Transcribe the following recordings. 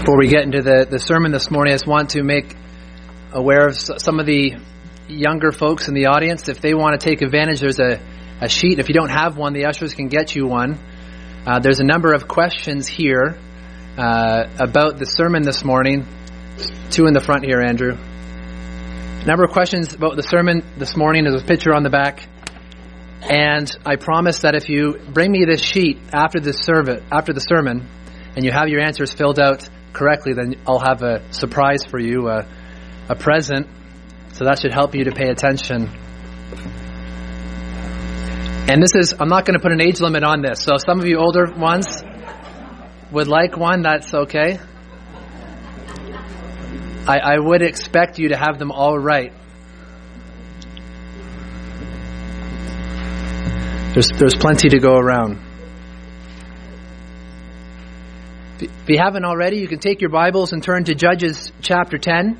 Before we get into the sermon this morning, I just want to make aware of some of the younger folks in the audience. If they want to take advantage, there's a sheet. If you don't have one, the ushers can get you one. There's a number of questions here about the sermon this morning. Two in the front here, Andrew. A number of questions about the sermon this morning. There's a picture on the back. And I promise that if you bring me this sheet after the sermon, and you have your answers filled out correctly, then I'll have a surprise for you, a present. So that should help you to pay attention. And I'm not going to put an age limit on this. So some of you older ones would like one, that's okay. I would expect you to have them all right. There's plenty to go around. If you haven't already, you can take your Bibles and turn to Judges chapter 10.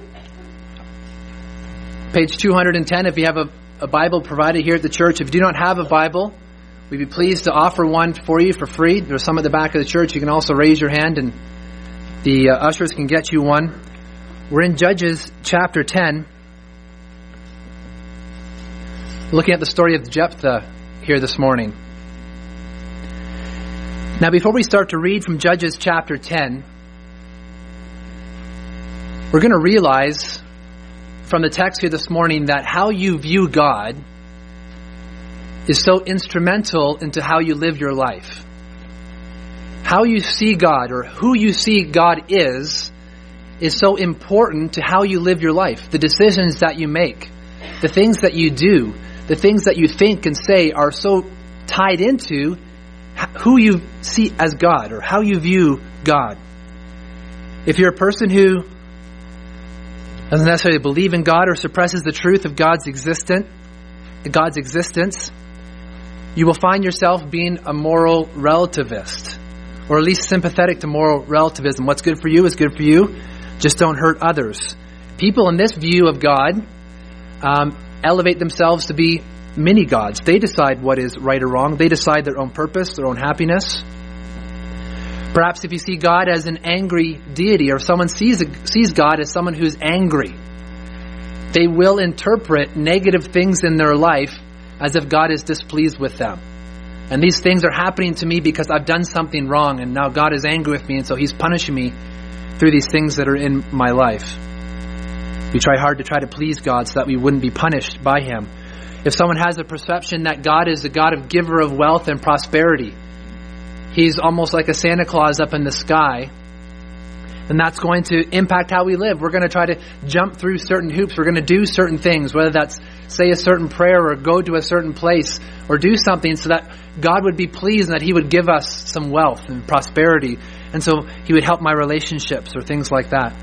Page 210 if you have a Bible provided here at the church. If you do not have a Bible, we'd be pleased to offer one for you for free. There's some at the back of the church. You can also raise your hand and the ushers can get you one. We're in Judges chapter 10, looking at the story of Jephthah here this morning. Now, before we start to read from Judges chapter 10, we're going to realize from the text here this morning that how you view God is so instrumental into how you live your life. How you see God, or who you see God is so important to how you live your life. The decisions that you make, the things that you do, the things that you think and say are so tied into who you see as God, or how you view God. If you're a person who doesn't necessarily believe in God or suppresses the truth of God's existence, you will find yourself being a moral relativist, or at least sympathetic to moral relativism. What's good for you is good for you. Just don't hurt others. People in this view of God elevate themselves to be mini-gods. They decide what is right or wrong. They decide their own purpose, their own happiness. Perhaps if you see God as an angry deity, or someone sees God as someone who's angry, they will interpret negative things in their life as if God is displeased with them. And these things are happening to me because I've done something wrong, and now God is angry with me, and so He's punishing me through these things that are in my life. We try hard to please God so that we wouldn't be punished by Him. If someone has a perception that God is a God of giver of wealth and prosperity, He's almost like a Santa Claus up in the sky, then that's going to impact how we live. We're going to try to jump through certain hoops. We're going to do certain things, whether that's say a certain prayer or go to a certain place or do something so that God would be pleased and that He would give us some wealth and prosperity. And so He would help my relationships or things like that.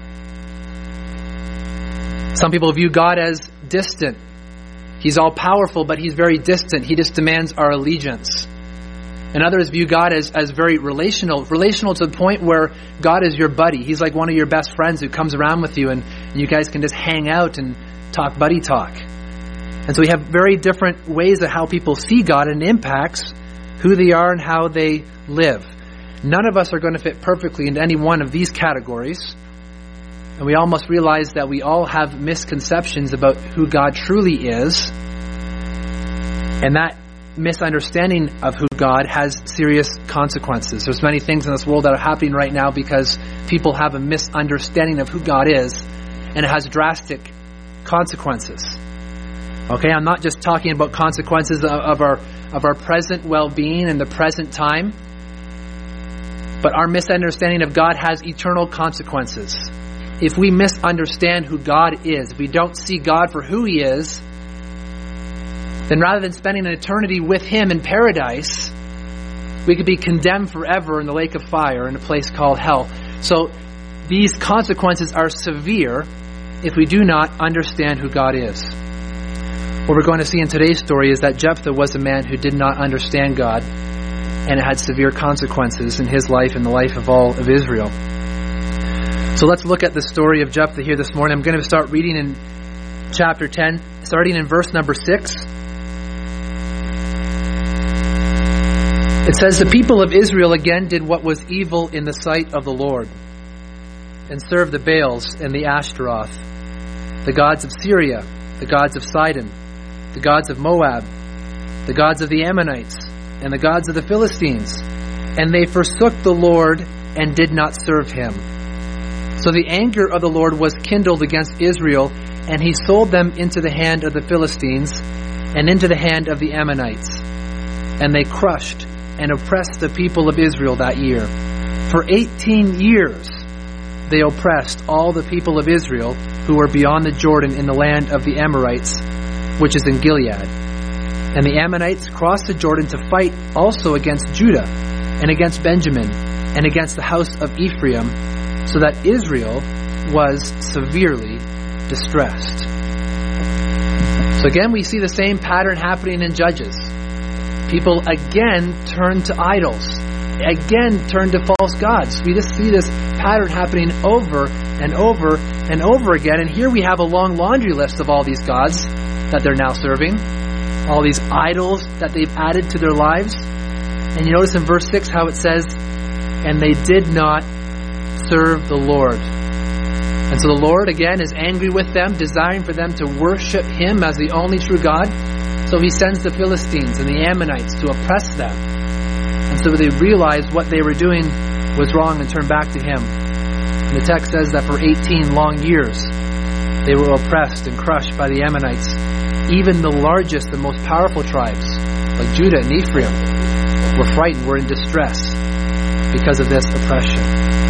Some people view God as distant. He's all powerful, but He's very distant. He just demands our allegiance. And others view God as very relational to the point where God is your buddy. He's like one of your best friends who comes around with you and you guys can just hang out and talk buddy talk. And so we have very different ways of how people see God, and it impacts who they are and how they live. None of us are going to fit perfectly into any one of these categories. And we all must realize that we all have misconceptions about who God truly is. And that misunderstanding of who God has serious consequences. There's many things in this world that are happening right now because people have a misunderstanding of who God is, and it has drastic consequences. Okay, I'm not just talking about consequences of our present well-being and the present time, but our misunderstanding of God has eternal consequences. If we misunderstand who God is, if we don't see God for who He is, then rather than spending an eternity with Him in paradise, we could be condemned forever in the lake of fire in a place called hell. So these consequences are severe if we do not understand who God is. What we're going to see in today's story is that Jephthah was a man who did not understand God, and it had severe consequences in his life and the life of all of Israel. So let's look at the story of Jephthah here this morning. I'm going to start reading in chapter 10, starting in verse number 6. It says, "The people of Israel again did what was evil in the sight of the Lord. and served the Baals and the Ashtaroth, the gods of Syria, the gods of Sidon, the gods of Moab, the gods of the Ammonites, and the gods of the Philistines. And they forsook the Lord and did not serve him. So the anger of the Lord was kindled against Israel, and he sold them into the hand of the Philistines and into the hand of the Ammonites. And they crushed and oppressed the people of Israel that year. For 18 years they oppressed all the people of Israel who were beyond the Jordan in the land of the Amorites, which is in Gilead. And the Ammonites crossed the Jordan to fight also against Judah and against Benjamin and against the house of Ephraim, so that Israel was severely distressed. So again, we see the same pattern happening in Judges. People again turn to idols, again turn to false gods. We just see this pattern happening over and over and over again. And here we have a long laundry list of all these gods that they're now serving, all these idols that they've added to their lives. And you notice in verse 6 how it says, and they did not serve the Lord. And so the Lord again is angry with them, desiring for them to worship him as the only true God. So he sends the Philistines and the Ammonites to oppress them. And so they realized what they were doing was wrong and turned back to him. And the text says that for 18 long years they were oppressed and crushed by the Ammonites. Even the largest and most powerful tribes, like Judah and Ephraim, were frightened, were in distress because of this oppression.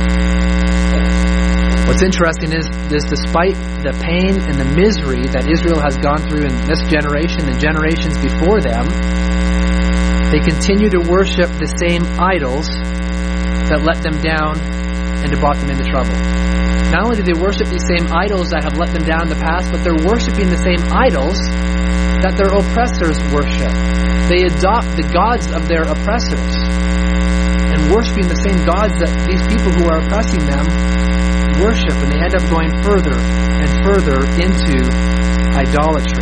What's interesting is despite the pain and the misery that Israel has gone through in this generation and generations before them, they continue to worship the same idols that let them down and brought them into trouble. Not only do they worship these same idols that have let them down in the past, but they're worshiping the same idols that their oppressors worship. They adopt the gods of their oppressors and worshiping the same gods that these people who are oppressing them worship, and they end up going further and further into idolatry.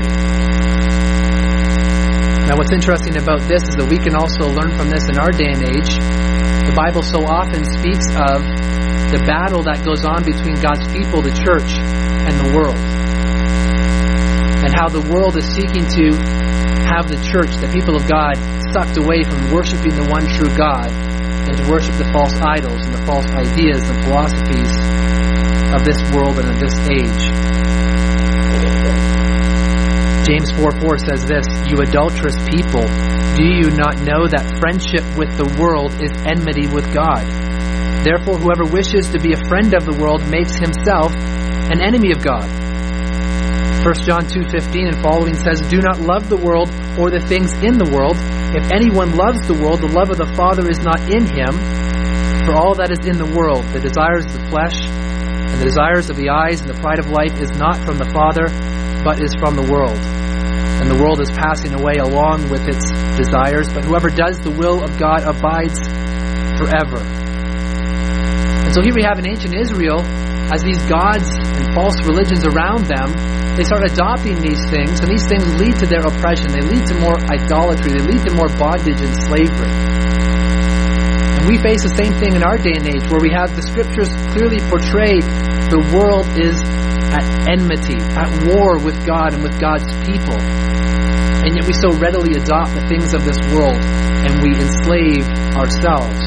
Now what's interesting about this is that we can also learn from this in our day and age. The Bible so often speaks of the battle that goes on between God's people, the church, and the world. And how the world is seeking to have the church, the people of God, sucked away from worshiping the one true God and to worship the false idols and the false ideas and philosophies of this world and of this age. James 4:4 says this, "You adulterous people, do you not know that friendship with the world is enmity with God? Therefore, whoever wishes to be a friend of the world makes himself an enemy of God." 1 John 2:15 and following says, "Do not love the world or the things in the world. If anyone loves the world, the love of the Father is not in him. For all that is in the world, the desires of the flesh, and the desires of the eyes, and the pride of life is not from the Father, but is from the world. And the world is passing away along with its desires, but whoever does the will of God abides forever." And so here we have in ancient Israel, as these gods and false religions around them, they start adopting these things, and these things lead to their oppression. They lead to more idolatry. They lead to more bondage and slavery. And we face the same thing in our day and age, where we have the scriptures clearly portray the world is at enmity, at war with God and with God's people. And yet we so readily adopt the things of this world, and we enslave ourselves.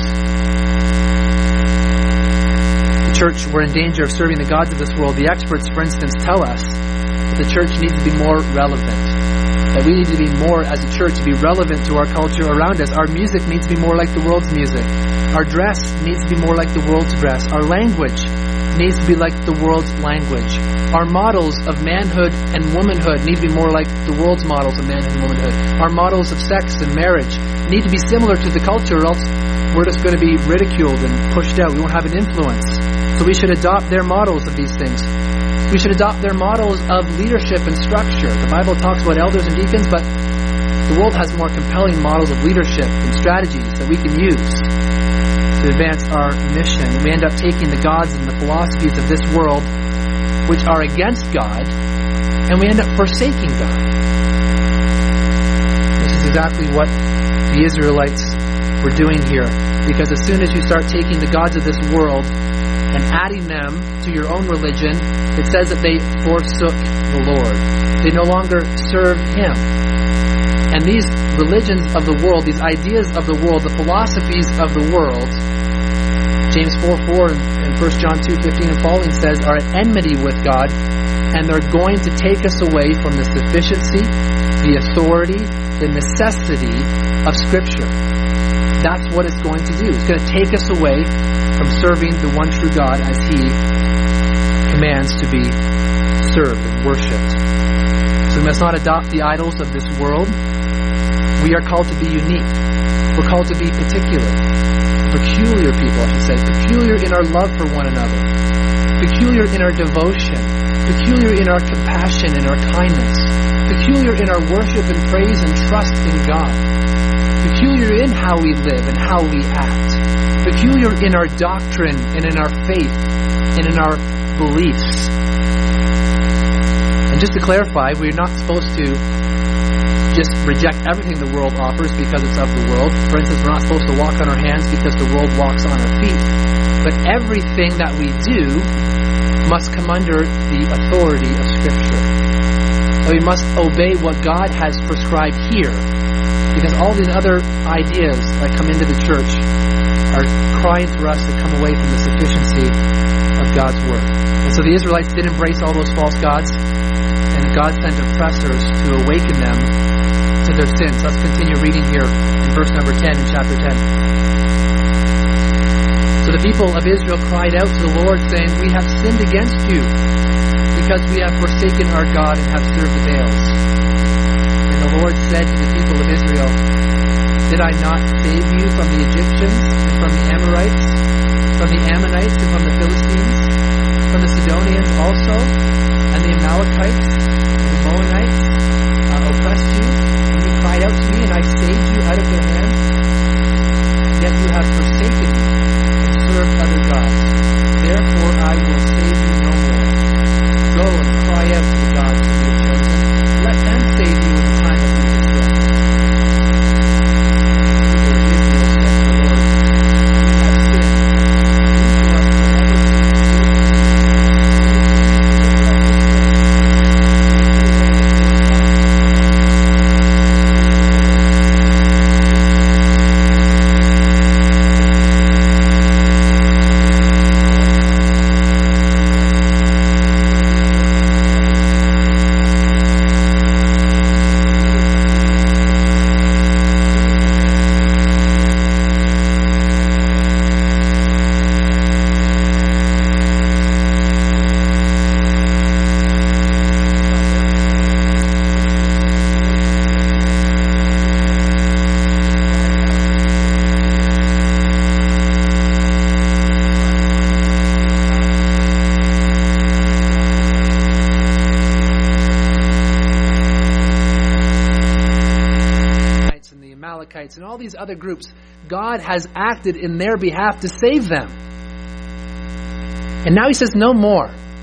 The church, we're in danger of serving the gods of this world. The experts, for instance, tell us that the church needs to be more relevant. That we need to be more, as a church, to be relevant to our culture around us. Our music needs to be more like the world's music. Our dress needs to be more like the world's dress. Our language needs to be like the world's language. Our models of manhood and womanhood need to be more like the world's models of manhood and womanhood. Our models of sex and marriage need to be similar to the culture, or else we're just going to be ridiculed and pushed out. We won't have an influence. So we should adopt their models of these things. We should adopt their models of leadership and structure. The Bible talks about elders and deacons, but the world has more compelling models of leadership and strategies that we can use to advance our mission. We end up taking the gods and the philosophies of this world, which are against God, and we end up forsaking God. This is exactly what the Israelites were doing here, because as soon as you start taking the gods of this world and adding them to your own religion, it says that they forsook the Lord. They no longer serve Him. And these religions of the world, these ideas of the world, the philosophies of the world, James 4:4 and 1 John 2:15 and following says, are at enmity with God, and they're going to take us away from the sufficiency, the authority, the necessity of Scripture. That's what it's going to do. It's going to take us away from serving the one true God as He commands to be served and worshipped. So we must not adopt the idols of this world. We are called to be unique. We're called to be particular. Peculiar people, I should say. Peculiar in our love for one another. Peculiar in our devotion. Peculiar in our compassion and our kindness. Peculiar in our worship and praise and trust in God. Peculiar in how we live and how we act. Peculiar in our doctrine and in our faith and in our beliefs. And just to clarify, we're not supposed to just reject everything the world offers because it's of the world. For instance, we're not supposed to walk on our hands because the world walks on our feet. But everything that we do must come under the authority of Scripture. So we must obey what God has prescribed here, because all these other ideas that come into the church are crying for us to come away from the sufficiency of God's Word. And so the Israelites did embrace all those false gods, and God sent oppressors to awaken them to their sins. Let's continue reading here in verse number 10 in chapter 10. So the people of Israel cried out to the Lord, saying, we have sinned against you, because we have forsaken our God and have served the Baals. And the Lord said to the people of Israel, did I not save you from the Egyptians and from the Amorites, from the Ammonites and from the Philistines, from the Sidonians also, and the Amalekites and the Moabites oppressed you, and you cried out to me, and I saved you out of their hand? Yet you have forsaken me and served other gods. Therefore I will save you no more. Go and cry out to the gods whom you have chosen. Let them save you in the time of your distress. And all these other groups, God has acted in their behalf to save them. And now He says, no more.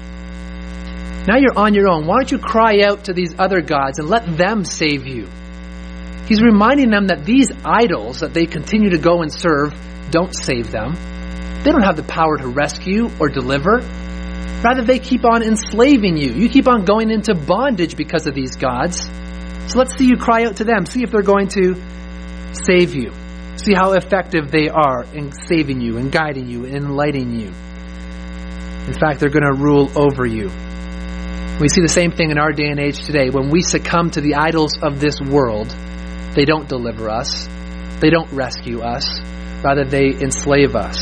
Now you're on your own. Why don't you cry out to these other gods and let them save you? He's reminding them that these idols that they continue to go and serve don't save them. They don't have the power to rescue or deliver. Rather, they keep on enslaving you. You keep on going into bondage because of these gods. So let's see you cry out to them. See if they're going to save you. See how effective they are in saving you and guiding you and enlightening you. In fact, they're going to rule over you. We see the same thing in our day and age today. When we succumb to the idols of this world, they don't deliver us. They don't rescue us. Rather, they enslave us.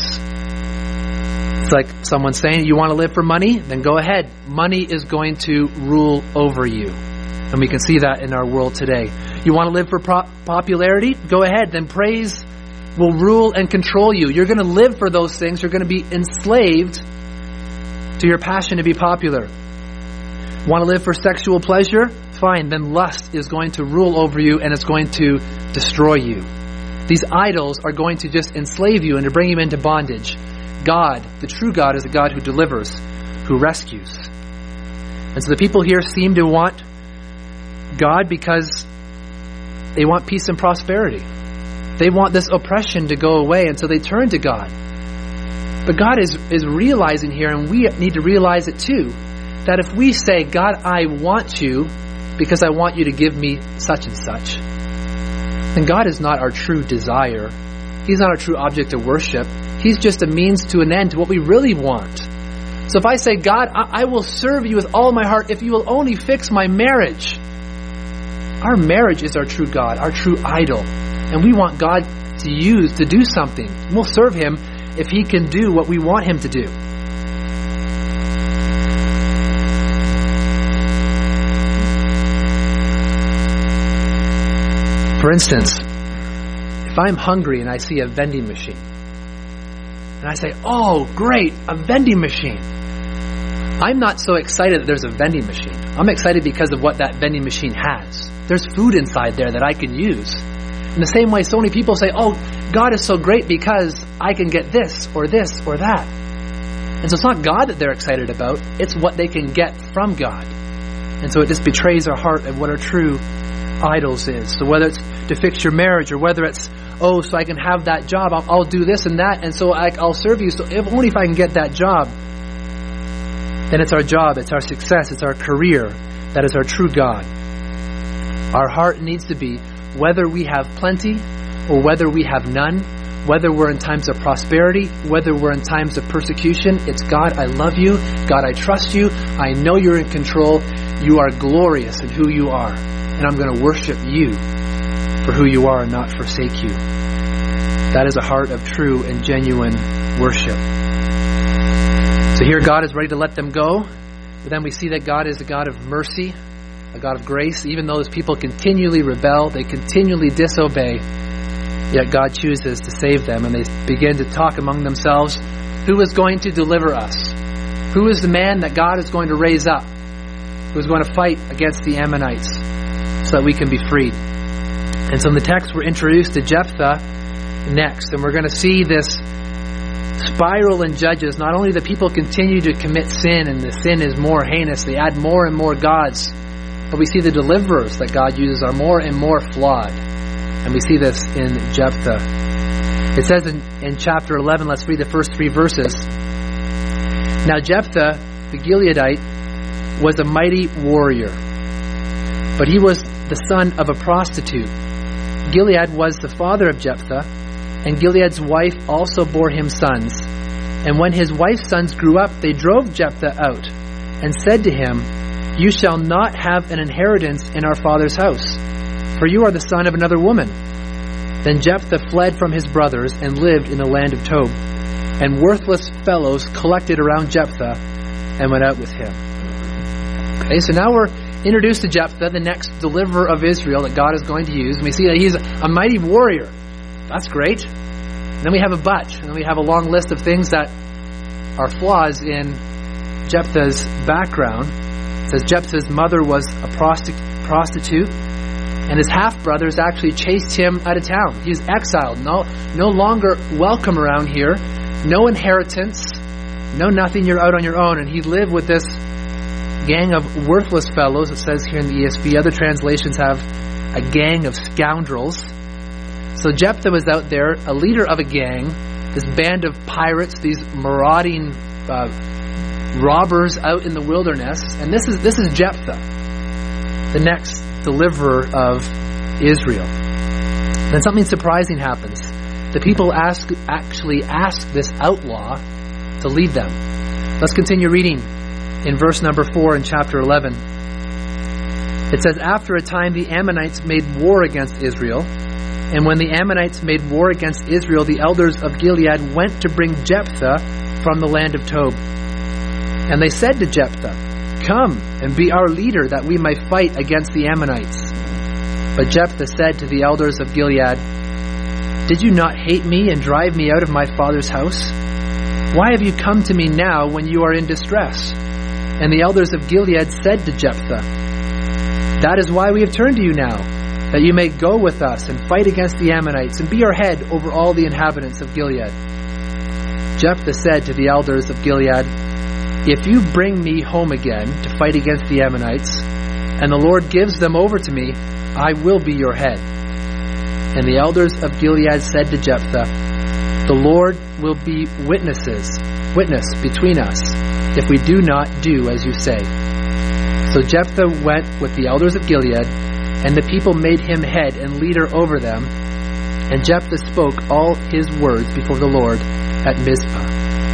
It's like someone saying, you want to live for money? Then go ahead. Money is going to rule over you. And we can see that in our world today. You want to live for popularity? Go ahead. Then praise will rule and control you. You're going to live for those things. You're going to be enslaved to your passion to be popular. Want to live for sexual pleasure? Fine. Then lust is going to rule over you and it's going to destroy you. These idols are going to just enslave you and to bring you into bondage. God, the true God, is a God who delivers, who rescues. And so the people here seem to want God because they want peace and prosperity. They want this oppression to go away, and so they turn to God. But God is realizing here, and we need to realize it too, that if we say, God, I want you because I want you to give me such and such, then God is not our true desire. He's not our true object of worship. He's just a means to an end to what we really want. So if I say, God, I will serve you with all my heart if you will only fix my marriage. Our marriage is our true God, our true idol. And we want God to do something. We'll serve Him if He can do what we want Him to do. For instance, if I'm hungry and I see a vending machine, and I say, oh, great, a vending machine. I'm not so excited that there's a vending machine. I'm excited because of what that vending machine has. There's food inside there that I can use. In the same way, so many people say, oh, God is so great because I can get this or that. And so it's not God that they're excited about. It's what they can get from God. And so it just betrays our heart of what our true idols is. So whether it's to fix your marriage, or whether it's, oh, so I can have that job, I'll do this and that, and so I'll serve you. So only if I can get that job, then it's our job, it's our success, it's our career that is our true God. Our heart needs to be, whether we have plenty or whether we have none, whether we're in times of prosperity, whether we're in times of persecution, it's God, I love you. God, I trust you. I know you're in control. You are glorious in who you are. And I'm going to worship you for who you are and not forsake you. That is a heart of true and genuine worship. So here God is ready to let them go. But then we see that God is a God of mercy, a God of grace. Even though His people continually rebel, they continually disobey, yet God chooses to save them. And they begin to talk among themselves, who is going to deliver us? Who is the man that God is going to raise up? Who is going to fight against the Ammonites so that we can be freed? And so in the text we're introduced to Jephthah next. And we're going to see this spiral in Judges. Not only the people continue to commit sin, and the sin is more heinous, they add more and more gods, but we see the deliverers that God uses are more and more flawed. And we see this in Jephthah. It says in chapter 11, let's read the first 3 verses. Now Jephthah, the Gileadite, was a mighty warrior, but he was the son of a prostitute. Gilead was the father of Jephthah, and Gilead's wife also bore him sons. And when his wife's sons grew up, they drove Jephthah out and said to him, you shall not have an inheritance in our father's house, for you are the son of another woman. Then Jephthah fled from his brothers and lived in the land of Tob. And worthless fellows collected around Jephthah and went out with him. Okay, so now we're introduced to Jephthah, the next deliverer of Israel that God is going to use. And we see that he's a mighty warrior. That's great. And then we have a but. And then we have a long list of things that are flaws in Jephthah's background. It says Jephthah's mother was a prostitute, and his half-brothers actually chased him out of town. He's exiled, no longer welcome around here, no inheritance, no nothing, you're out on your own. And he lived with this gang of worthless fellows, it says here in the ESV. Other translations have a gang of scoundrels. So Jephthah was out there, a leader of a gang, this band of pirates, these marauding robbers out in the wilderness. And this is Jephthah, the next deliverer of Israel. Then something surprising happens. The people actually ask this outlaw to lead them. Let's continue reading in verse number 4 in chapter 11. It says, after a time the Ammonites made war against Israel. And when the Ammonites made war against Israel, the elders of Gilead went to bring Jephthah from the land of Tob. And they said to Jephthah, come and be our leader, that we may fight against the Ammonites. But Jephthah said to the elders of Gilead, did you not hate me and drive me out of my father's house? Why have you come to me now when you are in distress? And the elders of Gilead said to Jephthah, that is why we have turned to you now, that you may go with us and fight against the Ammonites and be our head over all the inhabitants of Gilead. Jephthah said to the elders of Gilead, if you bring me home again to fight against the Ammonites, and the Lord gives them over to me, I will be your head. And the elders of Gilead said to Jephthah, The Lord will be witness between us if we do not do as you say." So Jephthah went with the elders of Gilead, and the people made him head and leader over them. And Jephthah spoke all his words before the Lord at Mizpah.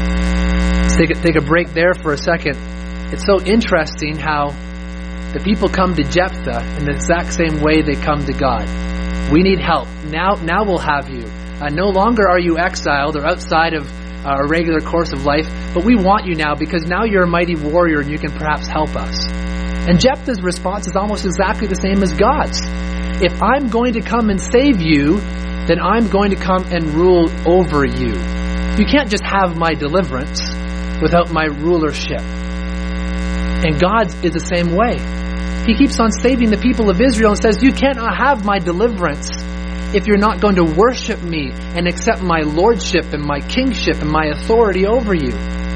Let's take a break there for a second. It's so interesting how the people come to Jephthah in the exact same way they come to God. We need help. Now we'll have you. No longer are you exiled or outside of a regular course of life, but we want you now because now you're a mighty warrior and you can perhaps help us. And Jephthah's response is almost exactly the same as God's. If I'm going to come and save you, then I'm going to come and rule over you. You can't just have my deliverance without my rulership. And God's is the same way. He keeps on saving the people of Israel and says, you cannot have my deliverance if you're not going to worship me and accept my lordship and my kingship and my authority over you.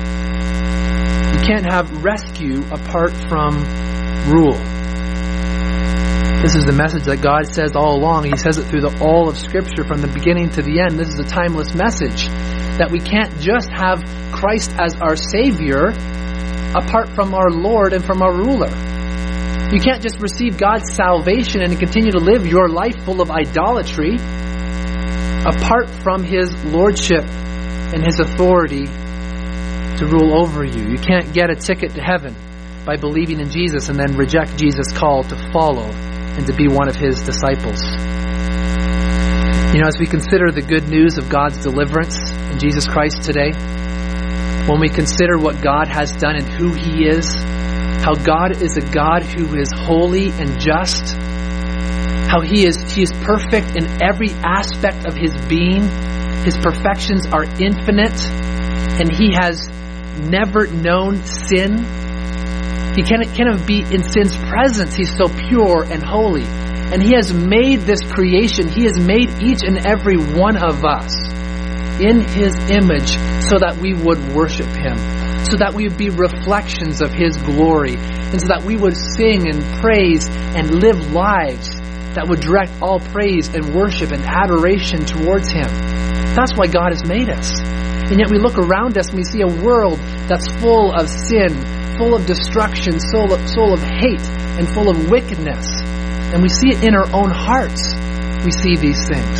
You can't have rescue apart from rule. This is the message that God says all along. He says it through all of Scripture from the beginning to the end. This is a timeless message that we can't just have Christ as our Savior apart from our Lord and from our ruler. You can't just receive God's salvation and continue to live your life full of idolatry apart from His lordship and His authority to rule over you. You can't get a ticket to heaven by believing in Jesus and then reject Jesus' call to follow and to be one of His disciples. You know, as we consider the good news of God's deliverance in Jesus Christ today, when we consider what God has done and who He is, how God is a God who is holy and just, how He is perfect in every aspect of His being. His perfections are infinite, and He has never known sin. He cannot be in sin's presence. He's so pure and holy. And He has made this creation. He has made each and every one of us in His image so that we would worship Him, so that we would be reflections of His glory, and so that we would sing and praise and live lives that would direct all praise and worship and adoration towards Him. That's why God has made us. And yet we look around us and we see a world that's full of sin, full of destruction, full of hate, and full of wickedness. And we see it in our own hearts. We see these things.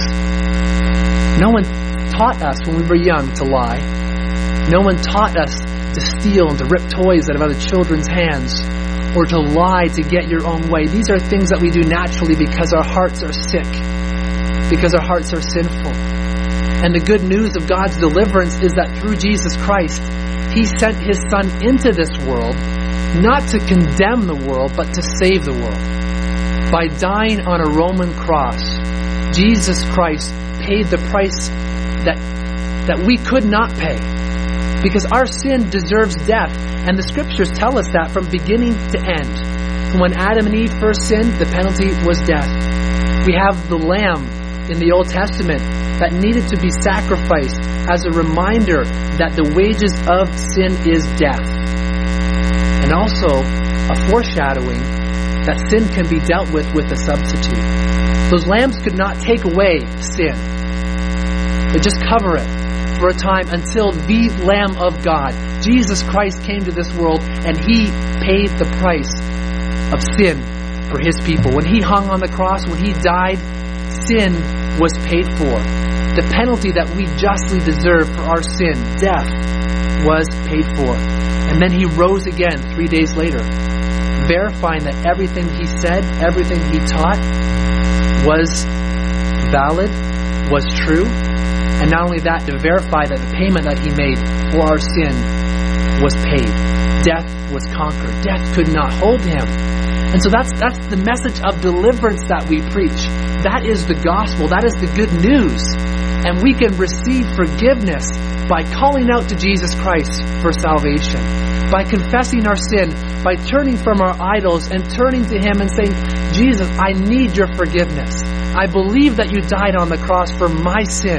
No one taught us when we were young to lie. No one taught us to steal and to rip toys out of other children's hands, or to lie to get your own way. These are things that we do naturally because our hearts are sick, because our hearts are sinful. And the good news of God's deliverance is that through Jesus Christ, He sent His Son into this world, not to condemn the world, but to save the world. By dying on a Roman cross, Jesus Christ paid the price that we could not pay, because our sin deserves death. And the Scriptures tell us that from beginning to end. From when Adam and Eve first sinned, the penalty was death. We have the Lamb in the Old Testament that needed to be sacrificed as a reminder that the wages of sin is death. And also a foreshadowing that sin can be dealt with a substitute. Those lambs could not take away sin. They just cover it for a time until the Lamb of God, Jesus Christ, came to this world and He paid the price of sin for His people. When He hung on the cross, when He died, sin was paid for. The penalty that we justly deserve for our sin, death, was paid for. And then He rose again 3 days later, verifying that everything He said, everything He taught was valid, was true. And not only that, to verify that the payment that He made for our sin was paid. Death was conquered. Death could not hold Him. And so that's the message of deliverance that we preach. That is the gospel. That is the good news. And we can receive forgiveness by calling out to Jesus Christ for salvation, by confessing our sin, by turning from our idols and turning to Him and saying, Jesus, I need your forgiveness. I believe that you died on the cross for my sin.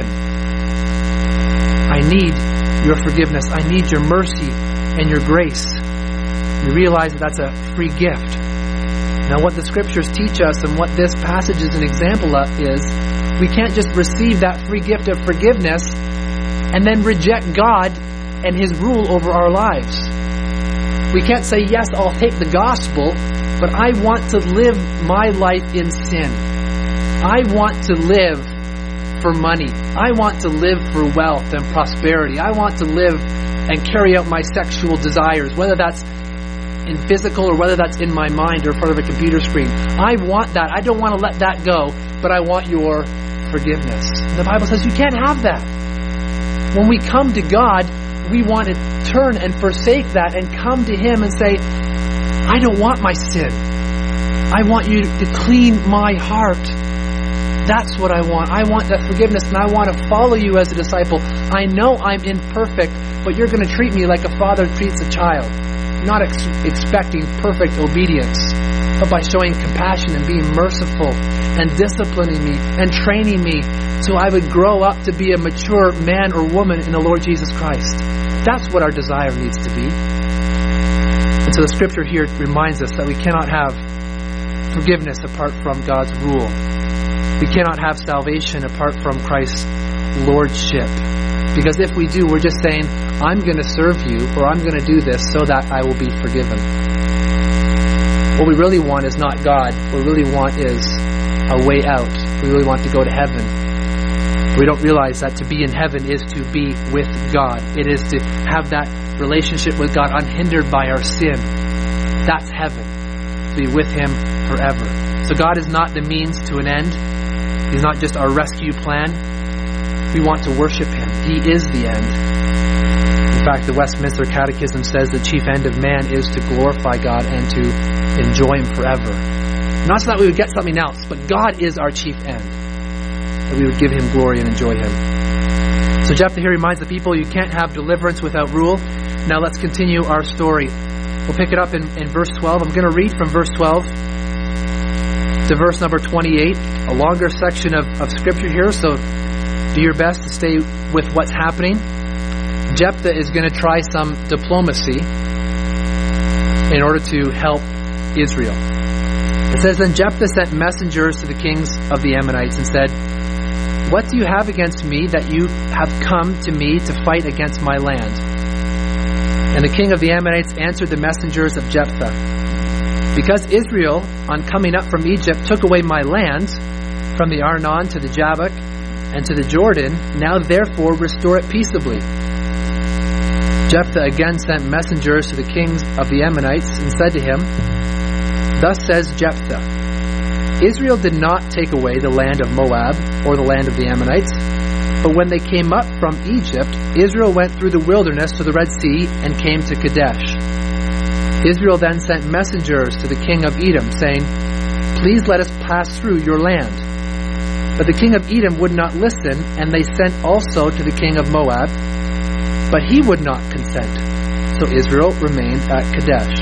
I need your forgiveness. I need your mercy and your grace. You realize that that's a free gift. Now, what the Scriptures teach us and what this passage is an example of is we can't just receive that free gift of forgiveness and then reject God and His rule over our lives. We can't say, yes, I'll take the gospel, but I want to live my life in sin. I want to live for money. I want to live for wealth and prosperity. I want to live and carry out my sexual desires, whether that's in physical or whether that's in my mind or in front of a computer screen. I want that. I don't want to let that go, but I want your forgiveness. And the Bible says you can't have that. When we come to God, we want to turn and forsake that and come to Him and say, I don't want my sin. I want you to clean my heart. That's what I want. I want that forgiveness, and I want to follow you as a disciple. I know I'm imperfect, but you're going to treat me like a father treats a child. Not expecting perfect obedience, but by showing compassion and being merciful and disciplining me and training me so I would grow up to be a mature man or woman in the Lord Jesus Christ. That's what our desire needs to be. And so the scripture here reminds us that we cannot have forgiveness apart from God's rule. We cannot have salvation apart from Christ's lordship. Because if we do, we're just saying, I'm going to serve you, or I'm going to do this so that I will be forgiven. What we really want is not God. What we really want is a way out. We really want to go to heaven. We don't realize that to be in heaven is to be with God. It is to have that relationship with God unhindered by our sin. That's heaven. To be with Him forever. So God is not the means to an end. He's not just our rescue plan. We want to worship Him. He is the end. In fact, the Westminster Catechism says the chief end of man is to glorify God and to enjoy Him forever. Not so that we would get something else, but God is our chief end. That we would give Him glory and enjoy Him. So Jephthah here reminds the people, you can't have deliverance without rule. Now let's continue our story. We'll pick it up in verse 12. I'm going to read from verse 12 to verse number 28. A longer section of scripture here, so do your best to stay with what's happening. Jephthah is going to try some diplomacy in order to help Israel. It says, Then Jephthah sent messengers to the kings of the Ammonites and said, What do you have against me that you have come to me to fight against my land? And the king of the Ammonites answered the messengers of Jephthah, Because Israel, on coming up from Egypt, took away my land, from the Arnon to the Jabbok, and to the Jordan, now therefore restore it peaceably. Jephthah again sent messengers to the kings of the Ammonites and said to him, Thus says Jephthah, Israel did not take away the land of Moab or the land of the Ammonites, but when they came up from Egypt, Israel went through the wilderness to the Red Sea and came to Kadesh. Israel then sent messengers to the king of Edom, saying, Please let us pass through your land. But the king of Edom would not listen, and they sent also to the king of Moab, but he would not consent. So Israel remained at Kadesh.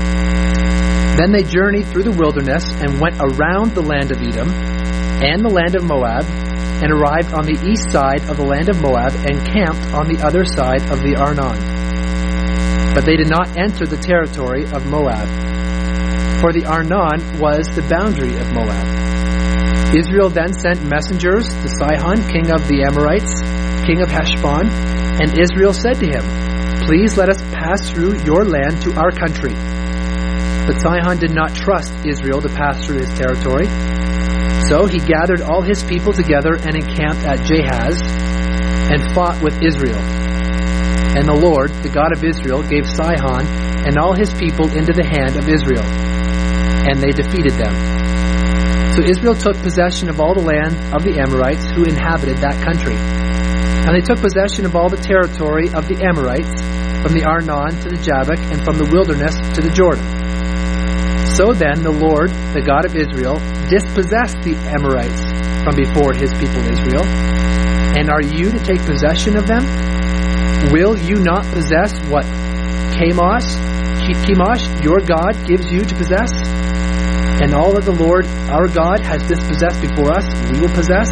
Then they journeyed through the wilderness and went around the land of Edom and the land of Moab, and arrived on the east side of the land of Moab and camped on the other side of the Arnon. But they did not enter the territory of Moab, for the Arnon was the boundary of Moab. Israel then sent messengers to Sihon, king of the Amorites, king of Heshbon, and Israel said to him, Please let us pass through your land to our country. But Sihon did not trust Israel to pass through his territory. So he gathered all his people together and encamped at Jahaz and fought with Israel. And the Lord, the God of Israel, gave Sihon and all his people into the hand of Israel, and they defeated them. So Israel took possession of all the land of the Amorites who inhabited that country. And they took possession of all the territory of the Amorites, from the Arnon to the Jabbok, and from the wilderness to the Jordan. So then the Lord, the God of Israel, dispossessed the Amorites from before his people Israel. And are you to take possession of them? Will you not possess what Chemosh, your God, gives you to possess? And all that the Lord, our God, has dispossessed before us, we will possess?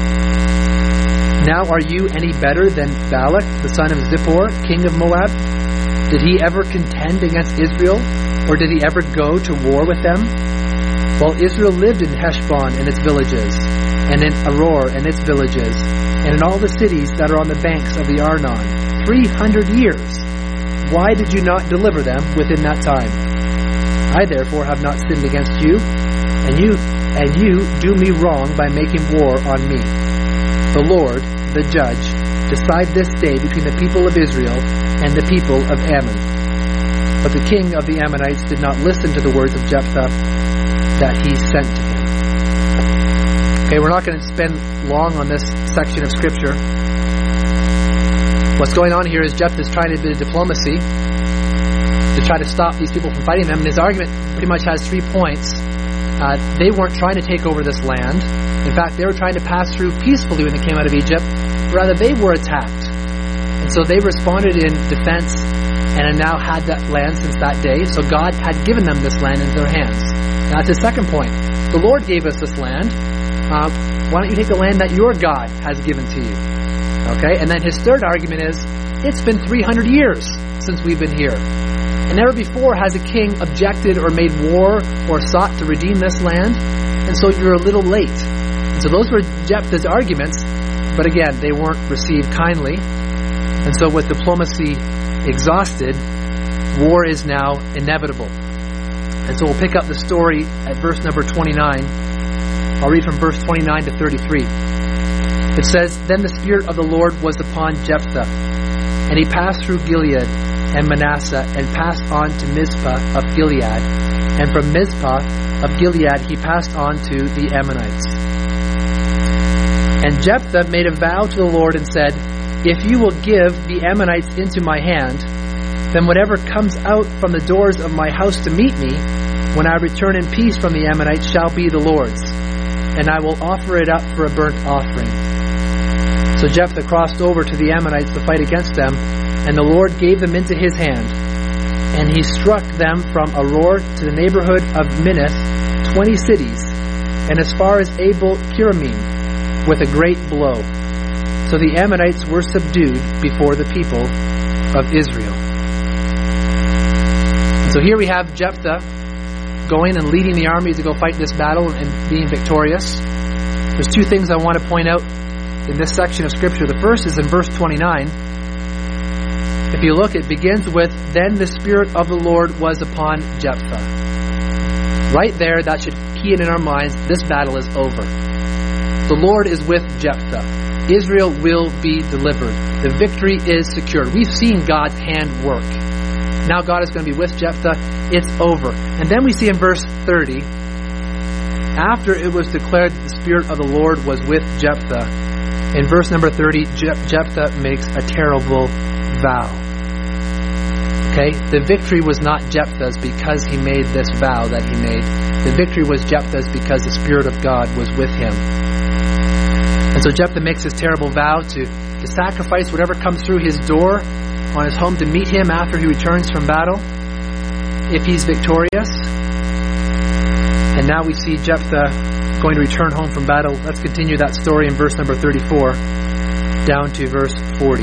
Now are you any better than Balak, the son of Zippor, king of Moab? Did he ever contend against Israel? Or did he ever go to war with them? While Israel lived in Heshbon and its villages, and in Aroer and its villages, and in all the cities that are on the banks of the Arnon, 300 years. Why did you not deliver them within that time? I therefore have not sinned against you, and you do me wrong by making war on me. The Lord, the judge, decide this day between the people of Israel and the people of Ammon. But the king of the Ammonites did not listen to the words of Jephthah that he sent to him. Okay, we're not going to spend long on this section of Scripture. What's going on here is Jephthah's trying to do diplomacy to try to stop these people from fighting them. And his argument pretty much has 3 points. They weren't trying to take over this land. In fact, they were trying to pass through peacefully when they came out of Egypt. Rather, they were attacked. And so they responded in defense and had now had that land since that day. So God had given them this land into their hands. Now, that's his second point. The Lord gave us this land. Why don't you take the land that your God has given to you? Okay, and then his third argument is, it's been 300 years since we've been here. And never before has a king objected or made war or sought to redeem this land. And so you're a little late. And so those were Jephthah's arguments. But again, they weren't received kindly. And so with diplomacy exhausted, war is now inevitable. And so we'll pick up the story at verse number 29. I'll read from verse 29 to 33. It says, Then the Spirit of the Lord was upon Jephthah, and he passed through Gilead and Manasseh, and passed on to Mizpah of Gilead. And from Mizpah of Gilead he passed on to the Ammonites. And Jephthah made a vow to the Lord and said, If you will give the Ammonites into my hand, then whatever comes out from the doors of my house to meet me, when I return in peace from the Ammonites, shall be the Lord's, and I will offer it up for a burnt offering. So Jephthah crossed over to the Ammonites to fight against them, and the Lord gave them into his hand. And he struck them from Aroer to the neighborhood of Minnith, 20 cities, and as far as Abel-Keramim, with a great blow. So the Ammonites were subdued before the people of Israel. And so here we have Jephthah going and leading the army to go fight this battle and being victorious. There's 2 things I want to point out in this section of Scripture. The first is in verse 29. If you look, it begins with, Then the Spirit of the Lord was upon Jephthah. Right there, that should key in our minds, this battle is over. The Lord is with Jephthah. Israel will be delivered. The victory is secured. We've seen God's hand work. Now God is going to be with Jephthah. It's over. And then we see in verse 30, after it was declared that the Spirit of the Lord was with Jephthah, in verse number 30, Jephthah makes a terrible vow. Okay? The victory was not Jephthah's because he made this vow that he made. The victory was Jephthah's because the Spirit of God was with him. And so Jephthah makes this terrible vow to sacrifice whatever comes through his door on his home to meet him after he returns from battle, if he's victorious. And now we see Jephthah going to return home from battle. Let's continue that story in verse number 34 down to verse 40.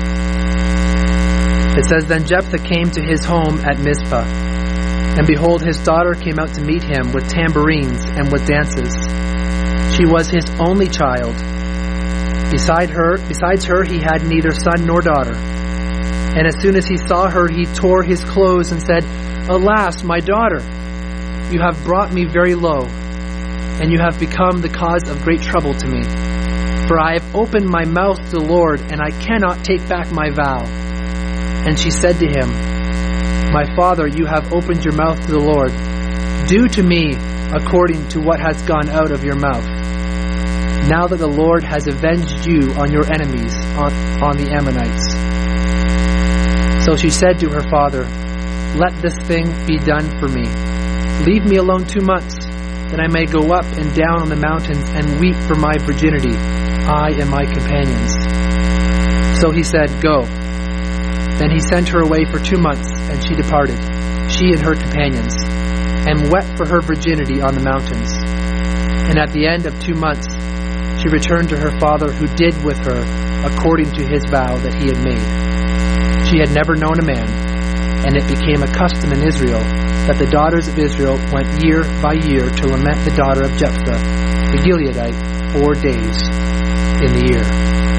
It says, Then Jephthah came to his home at Mizpah, and behold, his daughter came out to meet him with tambourines and with dances. She was his only child. Besides her, he had neither son nor daughter. And as soon as he saw her, he tore his clothes and said, Alas, my daughter, you have brought me very low, and you have become the cause of great trouble to me. For I have opened my mouth to the Lord, and I cannot take back my vow. And she said to him, My father, you have opened your mouth to the Lord. Do to me according to what has gone out of your mouth. Now that the Lord has avenged you on your enemies, on the Ammonites. So she said to her father, Let this thing be done for me. Leave me alone 2 months, that I may go up and down on the mountains and weep for my virginity, I and my companions. So he said, Go. Then he sent her away for 2 months, and she departed, she and her companions, and wept for her virginity on the mountains. And at the end of 2 months, she returned to her father, who did with her according to his vow that he had made. She had never known a man, and it became a custom in Israel that the daughters of Israel went year by year to lament the daughter of Jephthah, the Gileadite, 4 days in the year.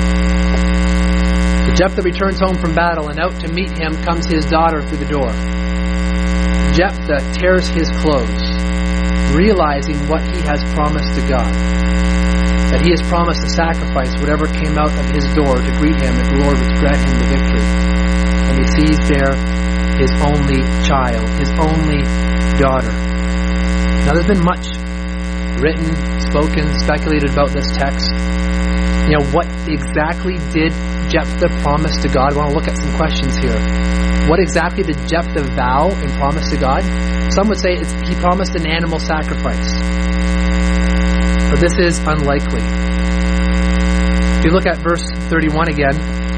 So Jephthah returns home from battle, and out to meet him comes his daughter through the door. Jephthah tears his clothes, realizing what he has promised to God, that he has promised to sacrifice whatever came out of his door to greet him if the Lord would grant him the victory. And he sees there his only child, his only daughter. Now there's been much written, spoken, speculated about this text. What exactly did Jephthah promise to God? I want to look at some questions here. What exactly did Jephthah vow and promise to God? Some would say he promised an animal sacrifice. But this is unlikely. If you look at verse 31 again,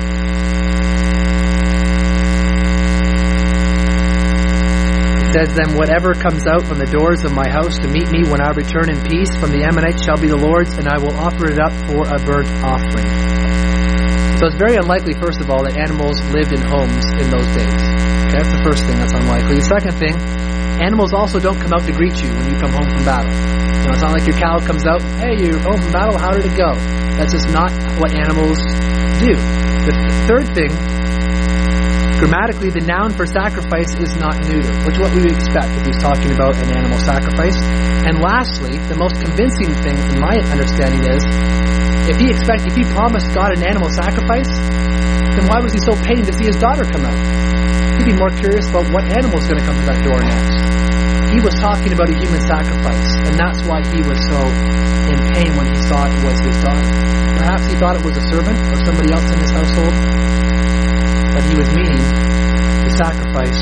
it says, "Then whatever comes out from the doors of my house to meet me when I return in peace from the Ammonites shall be the Lord's, and I will offer it up for a burnt offering." So it's very unlikely, first of all, that animals lived in homes in those days. Okay, that's the first thing that's unlikely. The second thing, animals also don't come out to greet you when you come home from battle. It's not like your cow comes out, "Hey, you're home from battle, how did it go?" That's just not what animals do. The third thing, grammatically, the noun for sacrifice is not neuter, which is what we would expect if he's talking about an animal sacrifice. And lastly, the most convincing thing in my understanding is, if he promised God an animal sacrifice, then why was he so pained to see his daughter come out? He'd be more curious about what animal is going to come to that door next. He was talking about a human sacrifice, and that's why he was so in pain when he saw it was his daughter. Perhaps he thought it was a servant or somebody else in his household, but he was meaning to sacrifice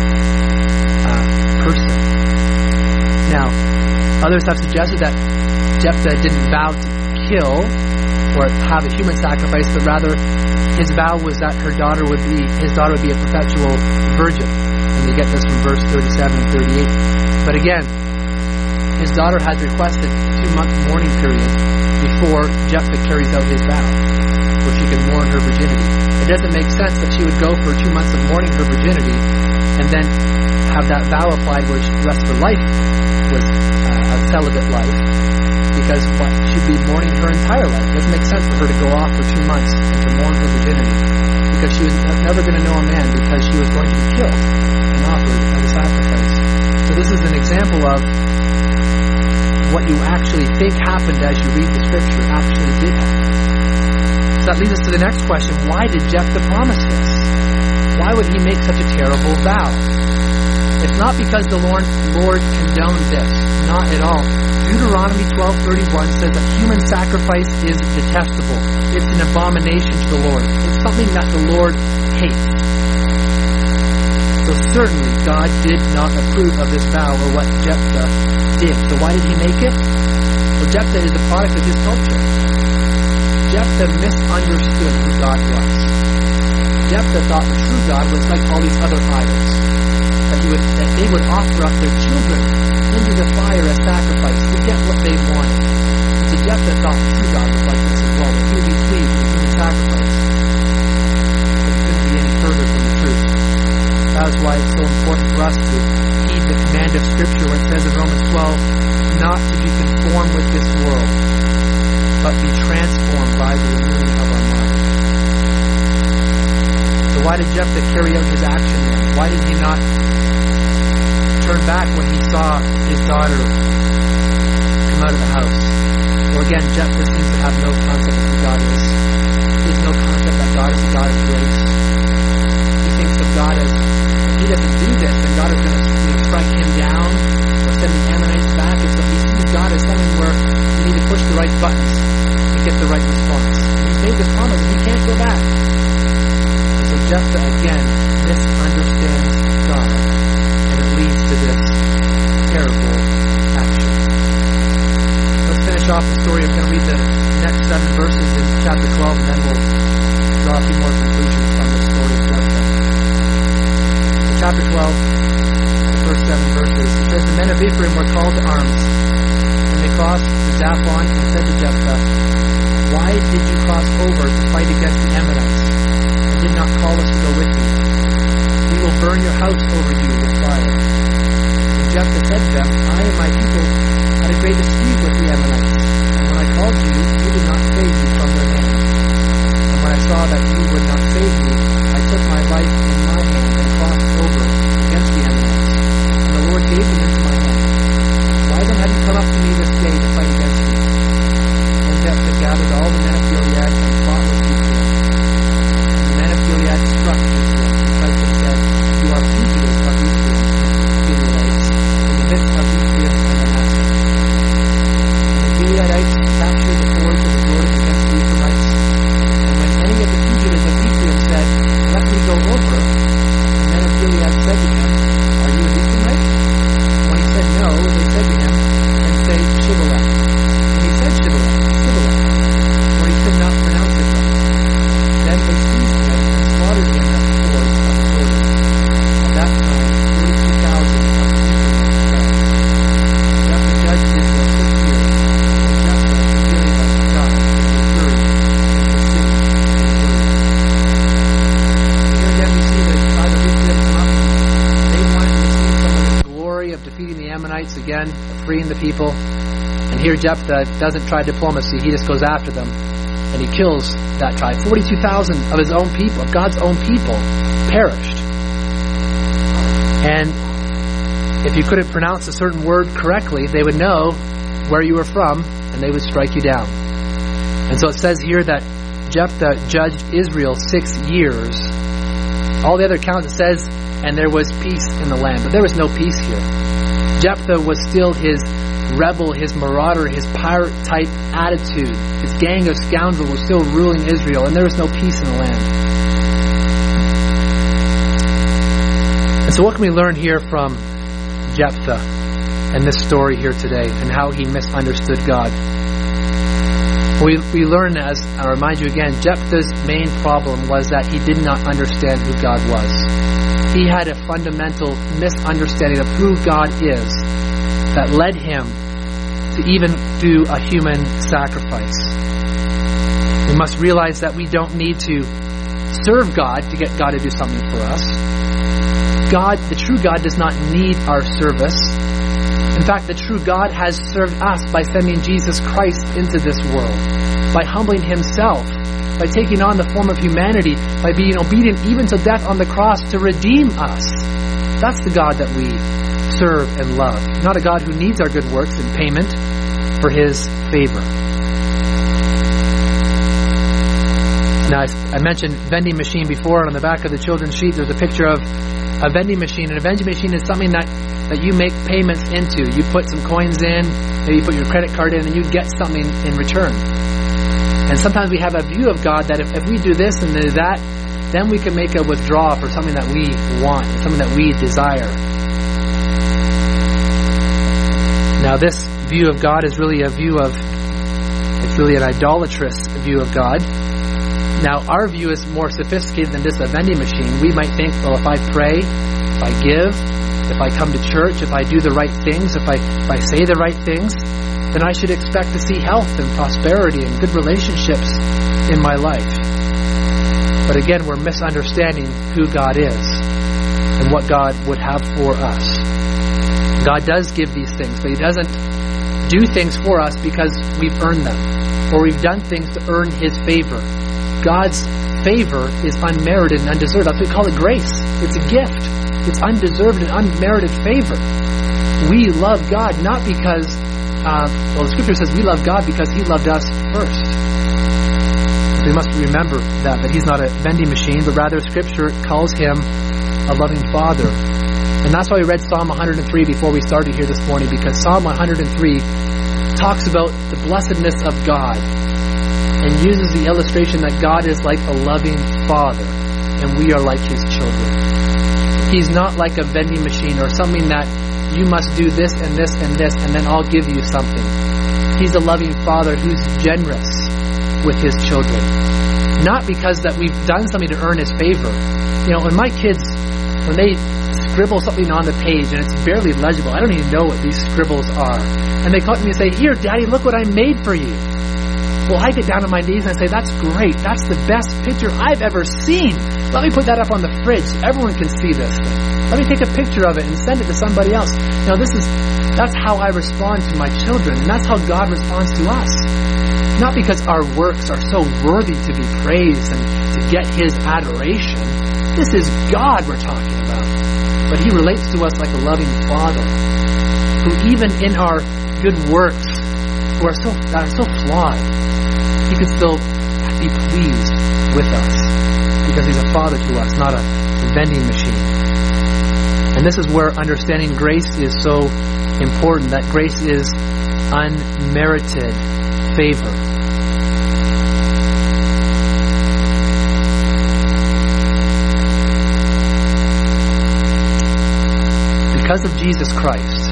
a person. Now, others have suggested that Jephthah didn't vow to kill or have a human sacrifice, but rather his vow was that his daughter would be a perpetual virgin. And we get this from verse 37 and 38. But again, his daughter has requested a 2-month mourning period before Jephthah carries out his vow, where she can mourn her virginity. It doesn't make sense that she would go for 2 months of mourning her virginity and then have that vow applied where the rest of her life was a celibate life, because she'd be mourning her entire life. It doesn't make sense for her to go off for 2 months and to mourn her virginity, because she was never going to know a man, because she was going to be killed and offered as a sacrifice. So this is an example of what you actually think happened as you read the scripture actually did happen. So that leads us to the next question. Why did Jephthah promise this? Why would he make such a terrible vow? It's not because the Lord condoned this. Not at all. Deuteronomy 12:31 says that human sacrifice is detestable. It's an abomination to the Lord. It's something that the Lord hates. So certainly God did not approve of this vow or what Jephthah did. So why did he make it? Well, Jephthah is a product of his culture. Jephthah misunderstood who God was. Jephthah thought the true God was like all these other idols, that they would offer up their children into the fire as sacrifice to get what they wanted. So Jephthah thought the true God was like this as well, that he would be pleased with human sacrifice. But he couldn't be any further from the truth. That's why it's so important for us to heed the command of Scripture when it says in Romans 12, not to be conformed with this world, but be transformed by the renewing of our mind. So why did Jephthah carry out his action then? Why did he not turn back when he saw his daughter come out of the house? Well, again, Jephthah seems to have no concept of who God is. He has no concept that God is a God of grace. He thinks of God as, if he doesn't do this, then God is going to strike him down or send the Ammonites back. And so he sees God as something where you need to push the right buttons to get the right response. He made the promise, he can't go back. So Jephthah, again, misunderstands God, and it leads to this terrible action. Let's finish off the story. I'm going to read the next 7 verses in chapter 12, and then we'll draw a few more conclusions from the story of Jephthah. In chapter 12, the first 7 verses, it says, the men of Ephraim were called to arms, and they crossed the Zaphon and said to Jephthah, why did you cross over to fight against the Ammonites, and did not call us to go with you? We will burn your house over you with fire. And Jephthah said to them, I and my people had a great dispute with the Ammonites, and when I called you, you did not save me from their hand. And when I saw that you would not save me, I took my life in my hand and crossed over against the Ammonites. And the Lord gave them into my hand. Why then have you come up to me this day to fight against me? And Jephthah gathered all the men of Gilead and fought with Ephraim. And the men of Gilead struck Ephraim, because they said, You are fugitives of Ephraim, Gileadites, in the midst of Ephraim and Manasseh. And the Gileadites captured the fords of the Jordan against the Ephraimites. And when any of the fugitives of Ephraim said, Let me go over, the men of Gilead said to him, Are you an Ephraimite? When he said no, they said to him, Then say Shibboleth. And he said Shibboleth, for he could not pronounce it right. Then they seized him and slaughtered him at the fords of the Jordan. At that time, 42,000 of the Ephraimites fell. Jephthah judged Israel 6 years, and Jephthah the Gileadite died in the Uri, in the city of Uri. Here again we see the tribe of Ephraim come up. They wanted to see some of the glory of defeating the Ammonites again, of freeing the people. And here Jephthah doesn't try diplomacy, he just goes after them. And he kills that tribe. 42,000 of his own people, of God's own people, perished. And if you couldn't pronounce a certain word correctly, they would know where you were from, and they would strike you down. And so it says here that Jephthah judged Israel 6 years. All the other accounts it says, and there was peace in the land. But there was no peace here. Jephthah was still his rebel, his marauder, his pirate-type attitude. His gang of scoundrels was still ruling Israel, and there was no peace in the land. And so what can we learn here from Jephthah and this story here today, and how he misunderstood God? We learn, as I remind you again, Jephthah's main problem was that he did not understand who God was. He had a fundamental misunderstanding of who God is that led him to even do a human sacrifice. We must realize that we don't need to serve God to get God to do something for us. God, the true God, does not need our service. In fact, the true God has served us by sending Jesus Christ into this world, by humbling himself, by taking on the form of humanity, by being obedient even to death on the cross to redeem us. That's the God that we serve and love, not a God who needs our good works in payment for his favor. Now, I mentioned vending machine before, and on the back of the children's sheet there's a picture of a vending machine. And a vending machine is something that you make payments into. You put some coins in, maybe you put your credit card in, and you get something in return. And sometimes we have a view of God that if we do this and do that, then we can make a withdrawal for something that we want, something that we desire. Now, this view of God is really it's really an idolatrous view of God. Now, our view is more sophisticated than just a vending machine. We might think, well, if I pray, if I give, if I come to church, if I do the right things, if I say the right things, then I should expect to see health and prosperity and good relationships in my life. But again, we're misunderstanding who God is and what God would have for us. God does give these things, but he doesn't do things for us because we've earned them or we've done things to earn his favor. God's favor is unmerited and undeserved. That's why we call it grace. It's a gift. It's undeserved and unmerited favor. We love God not because, the scripture says we love God because he loved us first. We must remember that he's not a vending machine, but rather scripture calls him a loving father. And that's why we read Psalm 103 before we started here this morning, because Psalm 103 talks about the blessedness of God and uses the illustration that God is like a loving father and we are like his children. He's not like a vending machine or something that you must do this and this and this and then I'll give you something. He's a loving father who's generous with his children. Not because that we've done something to earn his favor. You know, when my kids, when they scribble something on the page and it's barely legible, I don't even know what these scribbles are. And they come to me and say, "Here, Daddy, look what I made for you." Well, I get down on my knees and I say, "That's great. That's the best picture I've ever seen. Let me put that up on the fridge so everyone can see this thing. Let me take a picture of it and send it to somebody else." Now, that's how I respond to my children, and that's how God responds to us. Not because our works are so worthy to be praised and to get His adoration. This is God we're talking about. But He relates to us like a loving Father, who even in our good works, who are so flawed, He could still be pleased with us, because He's a Father to us, not a vending machine. And this is where understanding grace is so important, that grace is unmerited favor. Because of Jesus Christ,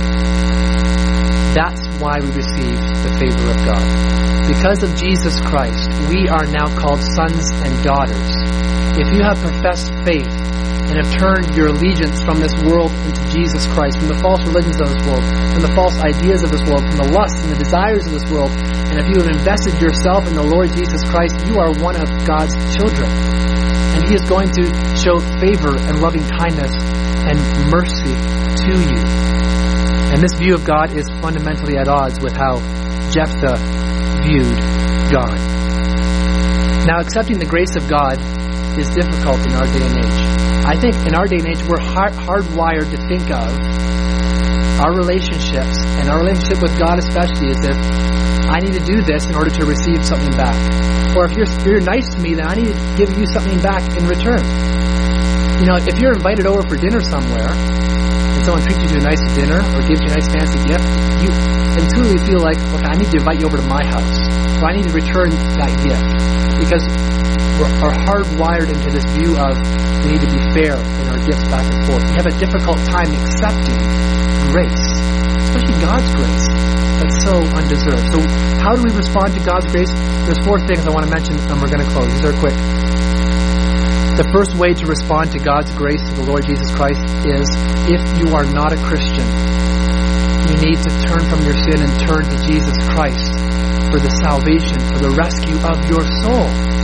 that's why we receive the favor of God. Because of Jesus Christ, we are now called sons and daughters. If you have professed faith and have turned your allegiance from this world into Jesus Christ, from the false religions of this world, from the false ideas of this world, from the lusts and the desires of this world, and if you have invested yourself in the Lord Jesus Christ, you are one of God's children. And He is going to show favor and loving kindness and mercy to you. And this view of God is fundamentally at odds with how Jephthah viewed God. Now, accepting the grace of God is difficult in our day and age. I think in our day and age, we're hardwired to think of our relationships, and our relationship with God especially, as if I need to do this in order to receive something back. Or if you're nice to me, then I need to give you something back in return. You know, if you're invited over for dinner somewhere, and someone treats you to a nice dinner, or gives you a nice fancy gift, you intuitively feel like, okay, I need to invite you over to my house, or I need to return that gift. Because we're hardwired into this view of we need to be fair in our gifts back and forth. We have a difficult time accepting grace, especially God's grace, that's so undeserved. So how do we respond to God's grace? There's 4 things I want to mention, and we're going to close. These are quick. The first way to respond to God's grace to the Lord Jesus Christ is, if you are not a Christian, you need to turn from your sin and turn to Jesus Christ for the salvation, for the rescue of your soul.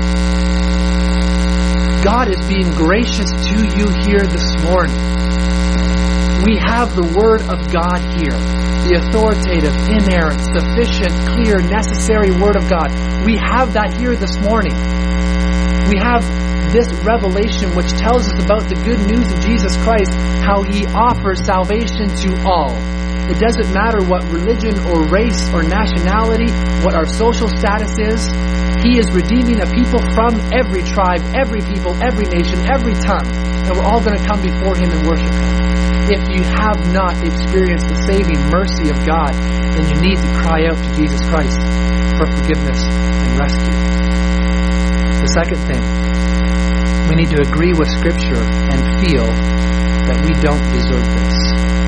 God is being gracious to you here this morning. We have the Word of God here, the authoritative, inerrant, sufficient, clear, necessary Word of God. We have that here this morning. We have this revelation which tells us about the good news of Jesus Christ, how He offers salvation to all. It doesn't matter what religion or race or nationality, what our social status is. He is redeeming a people from every tribe, every people, every nation, every tongue. And we're all going to come before Him and worship Him. If you have not experienced the saving mercy of God, then you need to cry out to Jesus Christ for forgiveness and rescue. The second thing, we need to agree with Scripture and feel that we don't deserve this.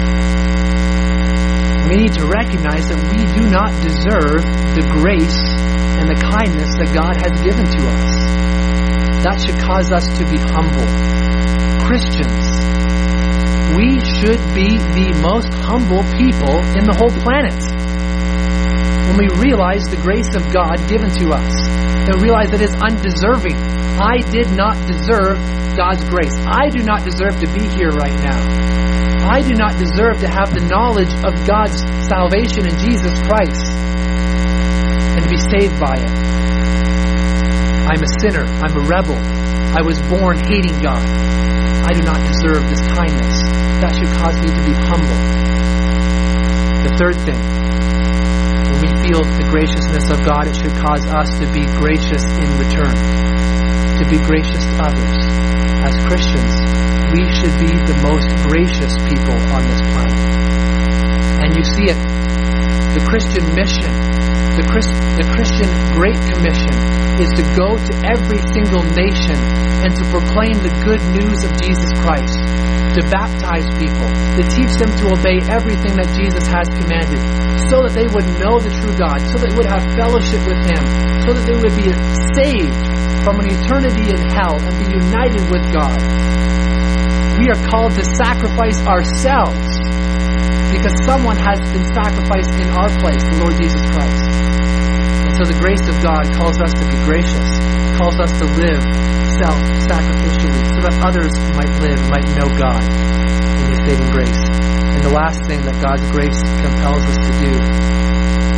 We need to recognize that we do not deserve the grace and the kindness that God has given to us. That should cause us to be humble. Christians, we should be the most humble people in the whole planet. When we realize the grace of God given to us, and realize that it is undeserving. I did not deserve God's grace. I do not deserve to be here right now. I do not deserve to have the knowledge of God's salvation in Jesus Christ and to be saved by it. I'm a sinner. I'm a rebel. I was born hating God. I do not deserve this kindness. That should cause me to be humble. The third thing, when we feel the graciousness of God, it should cause us to be gracious in return, to be gracious to others. As Christians, we should be the most gracious people on this planet. And you see it. The Christian mission, the Christian Great Commission is to go to every single nation and to proclaim the good news of Jesus Christ, to baptize people, to teach them to obey everything that Jesus has commanded, so that they would know the true God, so that they would have fellowship with Him, so that they would be saved from an eternity in hell and be united with God. We are called to sacrifice ourselves because someone has been sacrificed in our place, the Lord Jesus Christ. And so the grace of God calls us to be gracious, calls us to live self-sacrificially so that others might live, might know God in His saving grace. And the last thing that God's grace compels us to do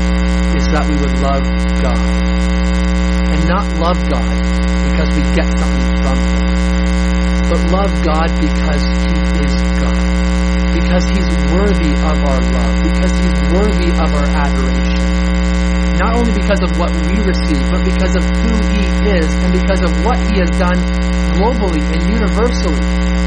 is that we would love God. And not love God because we get something from Him, but love God because He is God. Because He's worthy of our love. Because He's worthy of our adoration. Not only because of what we receive, but because of who He is and because of what He has done globally and universally.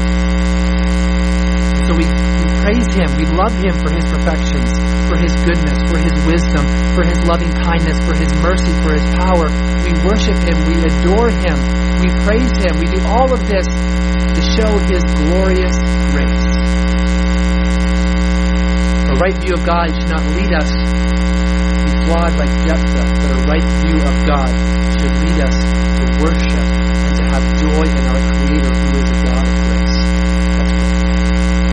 So we praise Him, we love Him for His perfections, for His goodness, for His wisdom, for His loving kindness, for His mercy, for His power. We worship Him, we adore Him, we praise Him. We do all of this to show His glorious grace. A right view of God should not lead us to be flawed like Jephthah, but a right view of God should lead us to worship and to have joy in our Creator